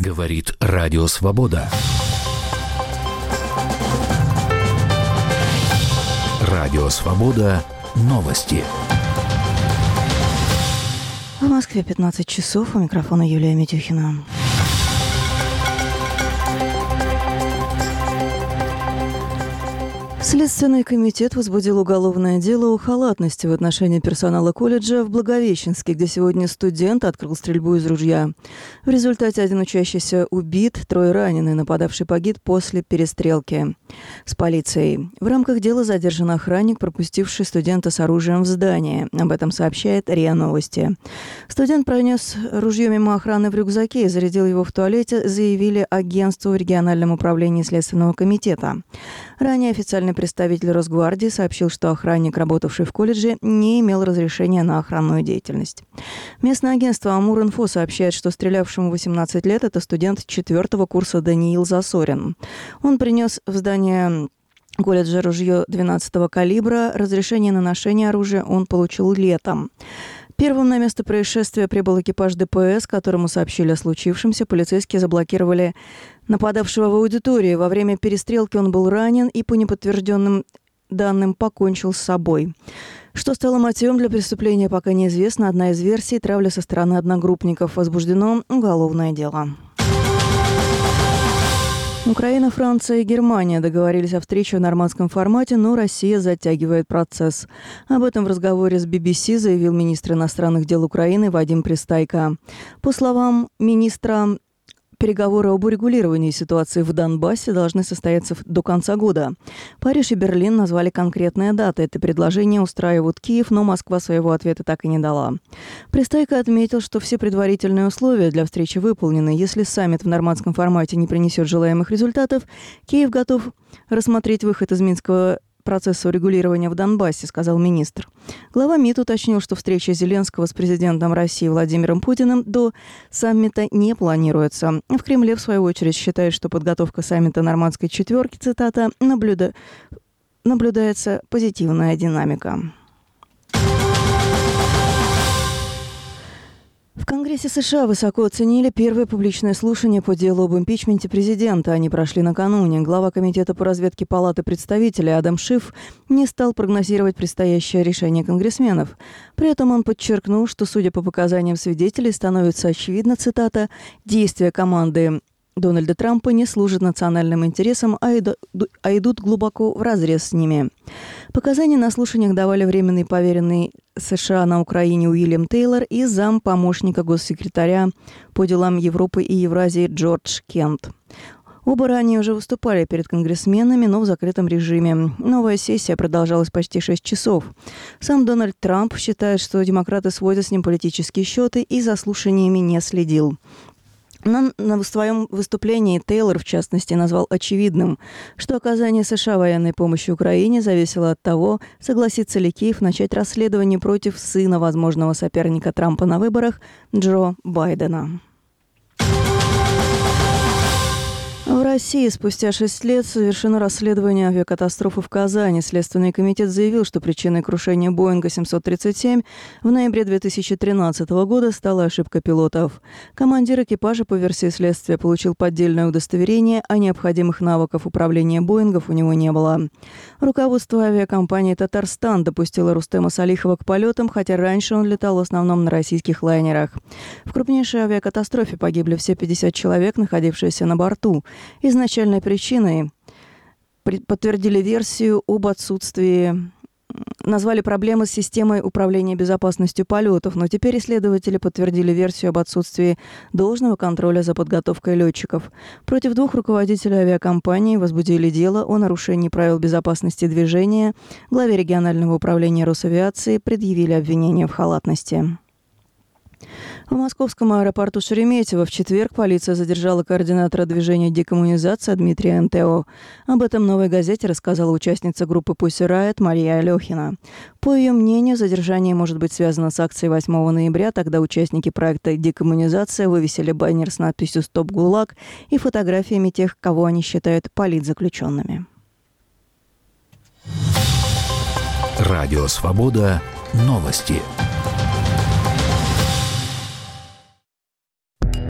Говорит Радио Свобода. Радио Свобода. Новости. В Москве 15 часов. У микрофона Юлия Митюхина. Следственный комитет возбудил уголовное дело о халатности в отношении персонала колледжа в Благовещенске, где сегодня студент открыл стрельбу из ружья. В результате один учащийся убит, 3 ранены, нападавший погиб после перестрелки с полицией. В рамках дела задержан охранник, пропустивший студента с оружием в здание. Об этом сообщает РИА Новости. Студент пронес ружье мимо охраны в рюкзаке и зарядил его в туалете, заявили агентству в региональном управлении Следственного комитета. Ранее официальный представитель Росгвардии сообщил, что охранник, работавший в колледже, не имел разрешения на охранную деятельность. Местное агентство «Амур-Инфо» сообщает, что стрелявшему 18 лет это студент 4-го курса Даниил Засорин. Он принес в здание колледжа ружье 12-го калибра. Разрешение на ношение оружия он получил летом. Первым на место происшествия прибыл экипаж ДПС, которому сообщили о случившемся. Полицейские заблокировали нападавшего в аудитории. Во время перестрелки он был ранен и, по неподтвержденным данным, покончил с собой. Что стало мотивом для преступления, пока неизвестно. Одна из версий – травля со стороны одногруппников. Возбуждено уголовное дело. Украина, Франция и Германия договорились о встрече в нормандском формате, но Россия затягивает процесс. Об этом в разговоре с BBC заявил министр иностранных дел Украины Вадим Пристайко. По словам министра, переговоры об урегулировании ситуации в Донбассе должны состояться до конца года. Париж и Берлин назвали конкретные даты. Это предложение устраивают Киев, но Москва своего ответа так и не дала. Пристайко отметил, что все предварительные условия для встречи выполнены. Если саммит в нормандском формате не принесет желаемых результатов, Киев готов рассмотреть выход из Минского процесса урегулирования в Донбассе, сказал министр. Глава МИД уточнил, что встреча Зеленского с президентом России Владимиром Путиным до саммита не планируется. В Кремле, в свою очередь, считают, что подготовка саммита нормандской четверки, цитата, наблюдается позитивная динамика. В Конгрессе США высоко оценили первое публичное слушание по делу об импичменте президента. Они прошли накануне. Глава Комитета по разведке Палаты представителей Адам Шиф не стал прогнозировать предстоящее решение конгрессменов. При этом он подчеркнул, что, судя по показаниям свидетелей, становится очевидно, цитата, «действия команды Дональда Трампа не служат национальным интересам, а идут глубоко вразрез с ними». Показания на слушаниях давали временный поверенный США на Украине Уильям Тейлор и зампомощника госсекретаря по делам Европы и Евразии Джордж Кент. Оба ранее уже выступали перед конгрессменами, но в закрытом режиме. Новая сессия продолжалась почти 6 часов. Сам Дональд Трамп считает, что демократы сводят с ним политические счеты и за слушаниями не следил. В своем выступлении Тейлор, в частности, назвал очевидным, что оказание США военной помощи Украине зависело от того, согласится ли Киев начать расследование против сына возможного соперника Трампа на выборах Джо Байдена. В России спустя 6 лет совершено расследование авиакатастрофы в Казани. Следственный комитет заявил, что причиной крушения Боинга 737 в ноябре 2013 года стала ошибка пилотов. Командир экипажа, по версии следствия, получил поддельное удостоверение, а необходимых навыков управления Боингов у него не было. Руководство авиакомпании «Татарстан» допустило Рустема Салихова к полетам, хотя раньше он летал в основном на российских лайнерах. В крупнейшей авиакатастрофе погибли все 50 человек, находившиеся на борту. Изначальной причиной подтвердили версию об отсутствии, назвали проблемы с системой управления безопасностью полетов, но теперь исследователи подтвердили версию об отсутствии должного контроля за подготовкой летчиков. Против 2 руководителей авиакомпании возбудили дело о нарушении правил безопасности движения. Главе регионального управления Росавиации предъявили обвинение в халатности. В московском аэропорту Шереметьево в четверг полиция задержала координатора движения «Декоммунизация» Дмитрия НТО. Об этом «Новой газете» рассказала участница группы Pussy Riot Мария Алехина. По ее мнению, задержание может быть связано с акцией 8 ноября. Тогда участники проекта «Декоммунизация» вывесили баннер с надписью «Стоп ГУЛАГ» и фотографиями тех, кого они считают политзаключенными. Радио Свобода. Новости.